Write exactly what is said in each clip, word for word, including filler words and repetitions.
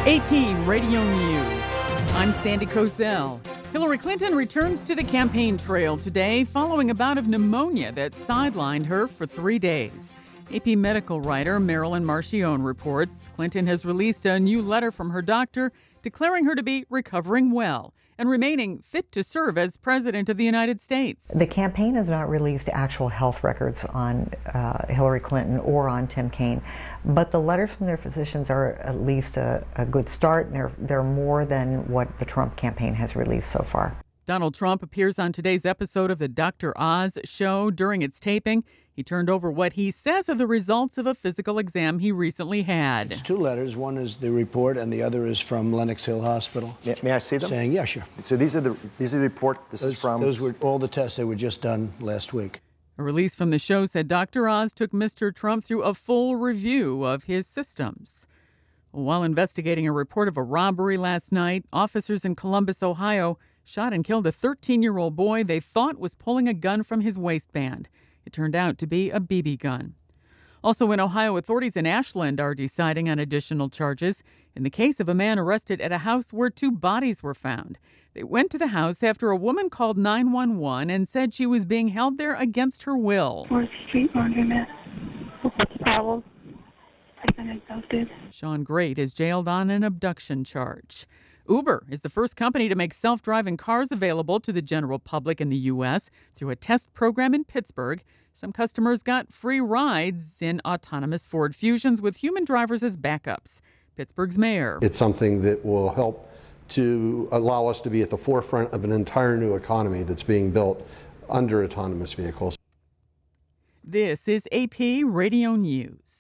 A P Radio News. I'm Sandy Kozel. Hillary Clinton returns to the campaign trail today following a bout of pneumonia that sidelined her for three days. A P medical writer Marilyn Marchione reports Clinton has released a new letter from her doctor declaring her to be recovering well and remaining fit to serve as president of the United States. The campaign has not released actual health records on uh, Hillary Clinton or on Tim Kaine, but the letters from their physicians are at least a, a good start, and they're, they're more than what the Trump campaign has released so far. Donald Trump appears on today's episode of the Doctor Oz show. During its taping, he turned over what he says are the results of a physical exam he recently had. It's two letters. One is the report, and the other is from Lenox Hill Hospital. May, may I see them? Saying, yeah, sure. So these are the these are the report. This those, is from. Those were all the tests that were just done last week. A release from the show said Doctor Oz took Mister Trump through a full review of his systems. While investigating a report of a robbery last night, officers in Columbus, Ohio, shot and killed a thirteen-year-old boy they thought was pulling a gun from his waistband. It turned out to be a B B gun. Also in Ohio, authorities in Ashland are deciding on additional charges in the case of a man arrested at a house where two bodies were found. They went to the house after a woman called nine one one and said she was being held there against her will. Fourth Street Laundromat. What's the problem? I've been abducted. Sean Great is jailed on an abduction charge. Uber is the first company to make self-driving cars available to the general public in the U S through a test program in Pittsburgh. Some customers got free rides in autonomous Ford Fusions with human drivers as backups. Pittsburgh's mayor. It's something that will help to allow us to be at the forefront of an entire new economy that's being built under autonomous vehicles. This is A P Radio News.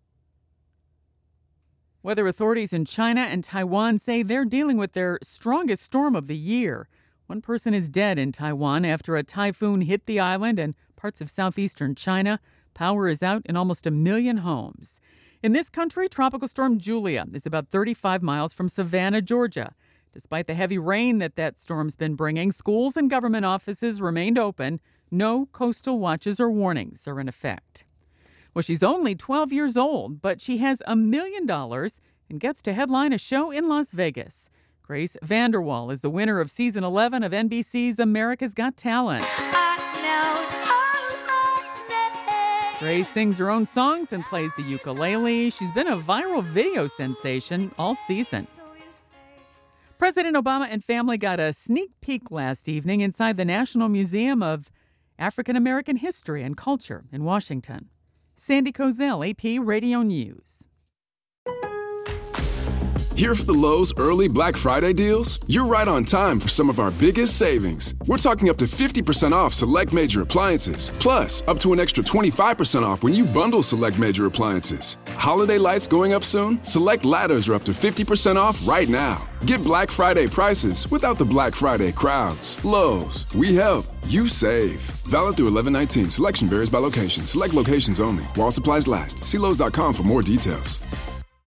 Weather authorities in China and Taiwan say they're dealing with their strongest storm of the year. One person is dead in Taiwan after a typhoon hit the island and parts of southeastern China. Power is out in almost a million homes. In this country, Tropical Storm Julia is about thirty-five miles from Savannah, Georgia. Despite the heavy rain that that storm's been bringing, schools and government offices remained open. No coastal watches or warnings are in effect. Well, she's only twelve years old, but she has a million dollars and gets to headline a show in Las Vegas. Grace VanderWaal is the winner of season eleven of N B C's America's Got Talent. Grace sings her own songs and plays the ukulele. She's been a viral video sensation all season. President Obama and family got a sneak peek last evening inside the National Museum of African American History and Culture in Washington. Sandy Kozel, A P Radio News. Here for the Lowe's early Black Friday deals? You're right on time for some of our biggest savings. We're talking up to fifty percent off select major appliances, plus up to an extra twenty-five percent off when you bundle select major appliances. Holiday lights going up soon? Select ladders are up to fifty percent off right now. Get Black Friday prices without the Black Friday crowds. Lowe's, we help, you save. Valid through eleven nineteen. Selection varies by location. Select locations only. While supplies last. See Lowe's dot com for more details.